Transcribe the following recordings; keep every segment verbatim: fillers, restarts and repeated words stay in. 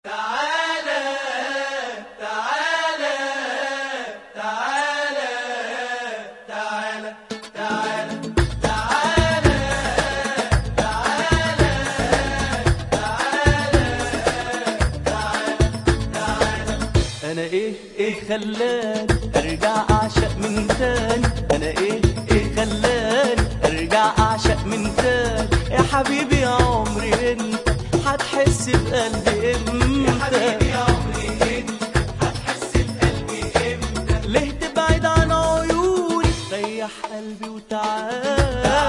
تعالى تعالى تعالى تعالى تعالى تعالى تعالى تعالى. انا ايه ايه خلاني ارجع اعشق من تاني؟ انا ايه ايه خلاني ارجع اعشق من تاني؟ يا حبيبي يا عمري انت هتحس بقلبي امتى؟ يا حبيبي يا عمري انت هتحس بقلبي امتى؟ ليه تبعد عن عيوني؟ ريح قلبي وتعالى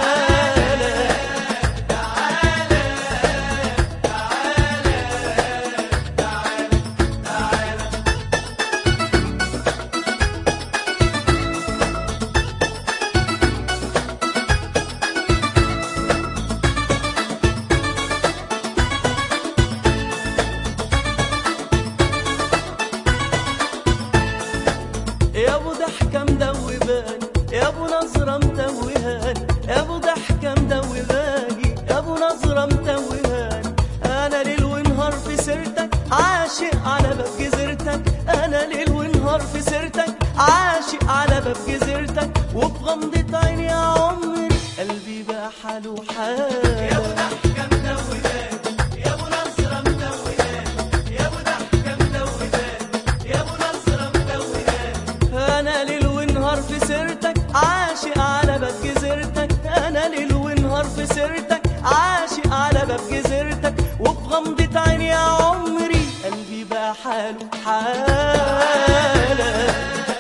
يا ابو ضحكه مدوباني، يا ابو نظره متوهاني، يا ابو ضحكه مدوباني، يا ابو نظره متوهاني. انا ليل ونهار في سيرتك عاشق على باب جزيرتك، انا ليل ونهار في سيرتك عاشق على باب جزيرتك. وبغمضة عيني يا عمري قلبي بقى حاله حال. يا ابو ضحكه مدوباني، يا ابو نظره متوهاني، يا ابو ضحكه مدوباني، يا ابو نظره متوهاني. انا ليل ونهار في سيرتك عاشق على باب جزيرتك، انا ليل ونهار في سيرتك عاشق على باب جزيرتك. وبغمضة عيني يا عمري قلبي بقى حاله حالة.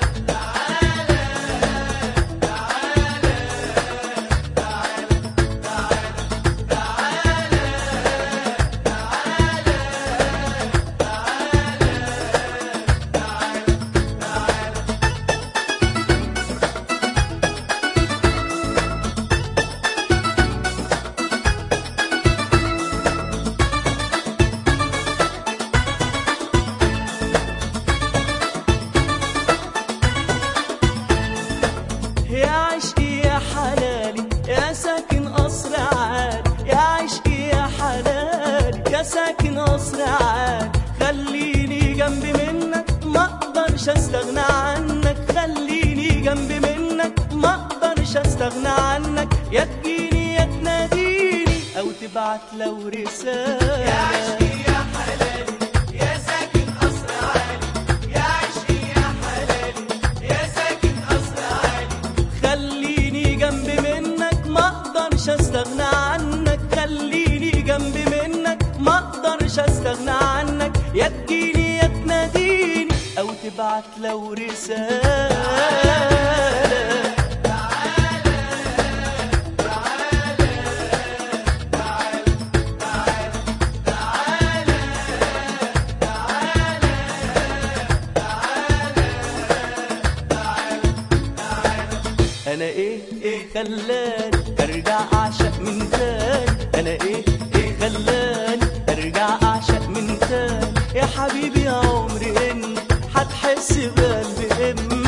يا عشقي يا حلالي يا ساكن قصر عالي، يا عشقي يا حلالي يا ساكن قصر عالي. خليني جنبي منك ما اقدرش استغنى عنك، خليني جنبي منك ما اقدرش استغنى عنك. يا تجيني يا تناديني او تبعت لو رسالة. يا عشقي يا حلالي يا ساكن قصر عالي، يا عشقي يا حلالي يا ساكن قصر عالي. خليني جنبي منك ما اقدرش استغنى عنك، خليني جنبي منك ما اقدرش استغنى عنك. يا تجيني يا تناديني او تبعت لو رسالة. انا ايه ايه خلاني ارجع اعشق من تاني؟ انا ايه ايه خلاني ارجع اعشق من تاني؟ يا حبيبي يا عمري انت هتحس بقلبي امتى؟